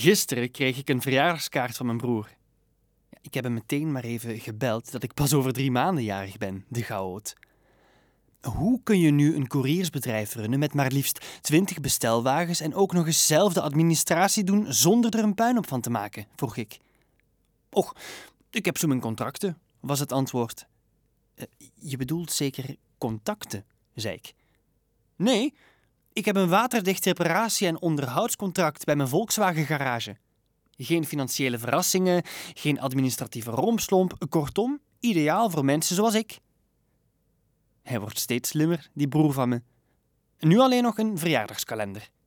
Gisteren kreeg ik een verjaardagskaart van mijn broer. Ik heb hem meteen maar even gebeld dat ik pas over 3 maanden jarig ben, de chaot. Hoe kun je nu een couriersbedrijf runnen met maar liefst 20 bestelwagens en ook nog eens zelf de administratie doen zonder er een puinhoop van te maken, vroeg ik. Och, ik heb zo mijn contracten, was het antwoord. Je bedoelt zeker contacten, zei ik. Nee, ik heb een waterdicht reparatie- en onderhoudscontract bij mijn Volkswagen garage. Geen financiële verrassingen, geen administratieve rompslomp, kortom, ideaal voor mensen zoals ik. Hij wordt steeds slimmer, die broer van me. Nu alleen nog een verjaardagskalender.